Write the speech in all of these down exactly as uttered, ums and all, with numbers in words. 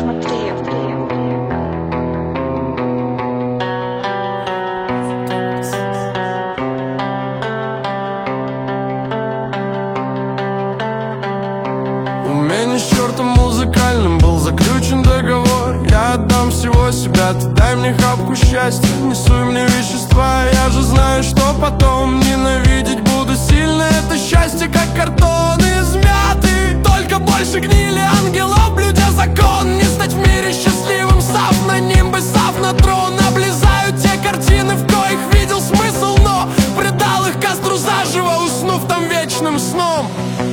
У меня с чертом музыкальным был заключен договор. Я отдам всего себя, ты дай мне хапку счастья. Не суй мне вещества, я же знаю, что потом ненавидеть буду сильно. Это счастье, как картон измятый, только больше гнили ангелов, блюдя закон. Не стать в мире счастливым, сав на нимбы, сав на трон. Облизаю те картины, в коих видел смысл, но предал их костру заживо, уснув там вечным сном.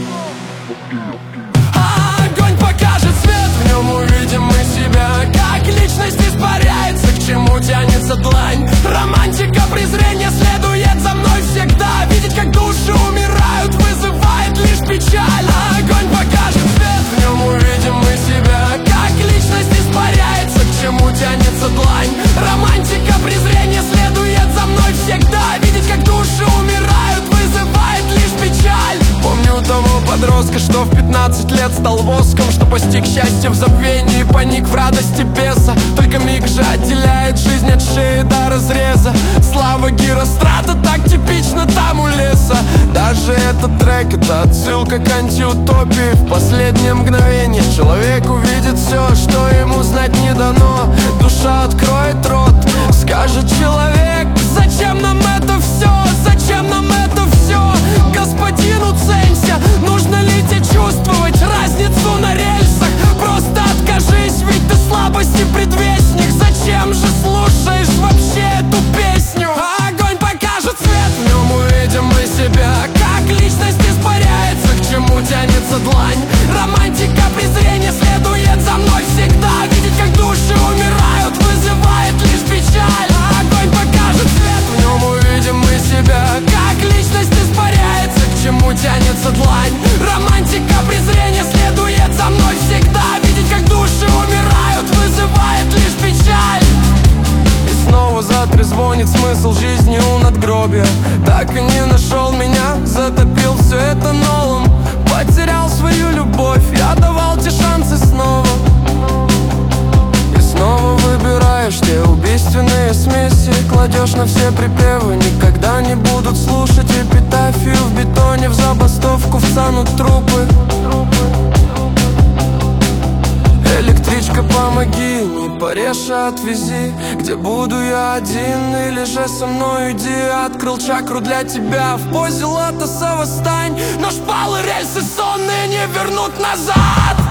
Увидим мы себя, как личность испаряется, к чему тянется длань. Романтика презрения следует за мной всегда. Видеть, как души умирают, вызывает лишь печаль. Огонь покажет свет, в нем увидим мы себя, как личность испаряется, к чему тянется длань. Романтика презрения следует за мной всегда. Видеть, как души умирают, вызывает лишь печаль. Помню того подростка, что в пятнадцать лет стал воском, что постиг счастье в забвении и паник в радости беса. Только миг же отделяет жизнь от шеи до разреза. Слава Герострата так типично там у леса. Даже этот трек — это отсылка к антиутопии. В последнее мгновение человек увидит все, что ему знать не дано. Душа откроет рот, скажет человек: зачем нам это все? Зачем нам это все? Господин, уценься, нужно ли тебе чувствовать разницу на рельсах? Просто откажись, ведь ты слабости предвестник. Зачем же слушаешь вообще эту песню? Огонь покажет свет, в нем увидим мы себя, как личность испаряется, к чему тянется длань. Романтика презрения следует за мной всегда. Видеть, как души умирают, вызывает лишь печаль. Огонь покажет свет, в нем увидим мы себя, как личность испаряется, к чему тянется длань. Романтика презрения следует за мной всегда. Видеть, как души умирают, вызывает лишь печаль. И снова затрезвонит смысл жизни у надгробия. Так и не нашел меня, затопил все это новым. Потерял свою любовь, я давал те шансы снова. И снова выбираешь те убийственные смеси, кладешь на все припевы, никогда не будут слушать эпитафию в бетоне. В забастовку встанут трупы. Электричка, помоги, не порежь, а отвези. Где буду я один или же со мной иди. Открыл чакру для тебя в позе лотоса, восстань. Но шпалы рельсы сонные не вернут назад.